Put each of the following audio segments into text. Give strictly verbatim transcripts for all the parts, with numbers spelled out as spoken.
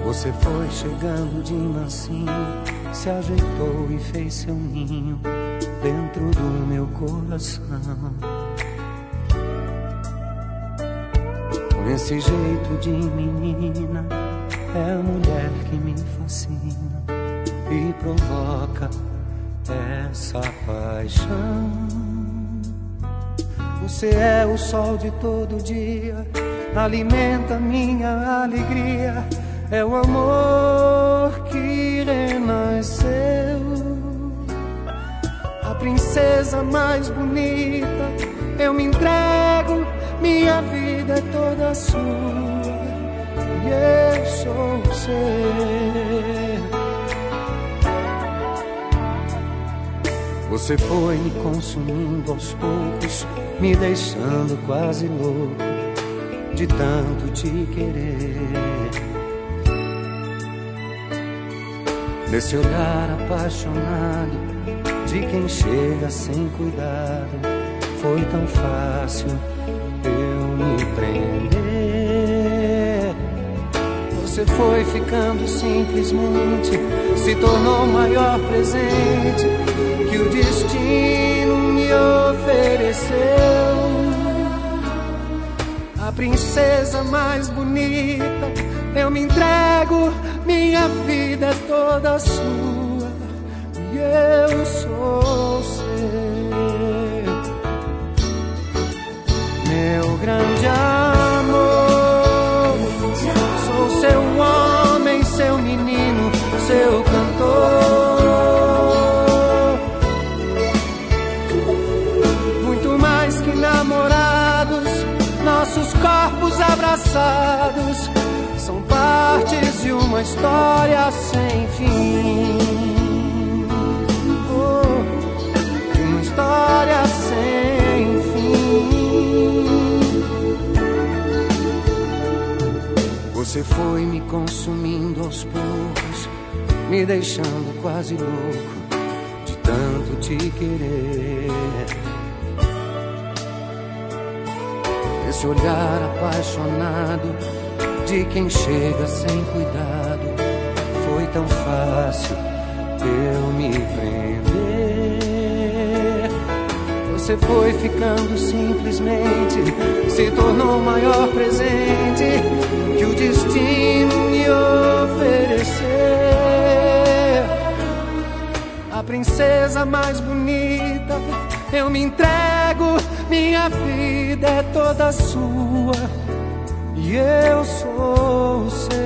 Você foi chegando de mansinho, se ajeitou e fez seu ninho dentro do meu coração. Com esse jeito de menina, é a mulher que me fascina e provoca essa paixão. Você é o sol de todo dia, alimenta minha alegria. É o amor que renasceu, a princesa mais bonita. Eu me entrego, minha vida é toda sua e eu sou seu. Você foi me consumindo aos poucos, me deixando quase louco de tanto te querer. Nesse olhar apaixonado de quem chega sem cuidado, foi tão fácil eu me prender. Você foi ficando simplesmente, se tornou o maior presente que o destino me ofereceu. A princesa mais bonita, eu me entrego, minha vida é toda sua e eu sou seu. Meu grande amor, sou seu homem, seu menino, seu cantor. Muito mais que namorados, nossos corpos abraçados são partes de uma história sem fim. Oh, de uma história sem fim. Você foi me consumindo aos poucos, me deixando quase louco de tanto te querer. Esse olhar apaixonado de quem chega sem cuidado, foi tão fácil eu me prender. Você foi ficando simplesmente, se tornou o maior presente que o destino me ofereceu. A princesa mais bonita, eu me entrego, minha vida é toda sua e eu sou o seu.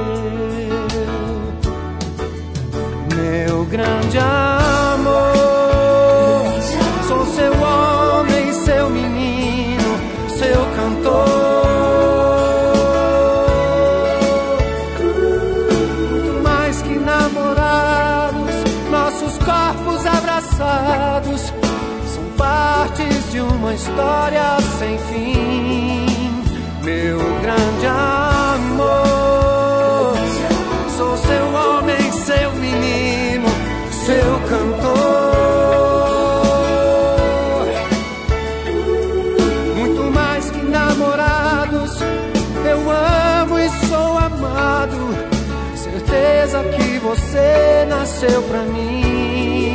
Meu grande amor, sou seu homem, seu menino, seu cantor. Muito mais que namorados, nossos corpos abraçados são partes de uma história sem fim. Meu grande amor, sou seu homem, seu menino, seu cantor. Muito mais que namorados, eu amo e sou amado. Certeza que você nasceu pra mim.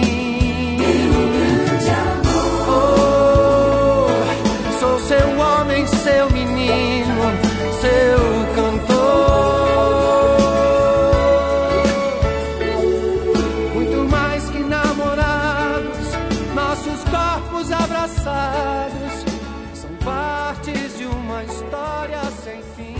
Oh, sou seu homem, seu menino, seu cantor. Muito mais que namorados, nossos corpos abraçados são partes de uma história sem fim.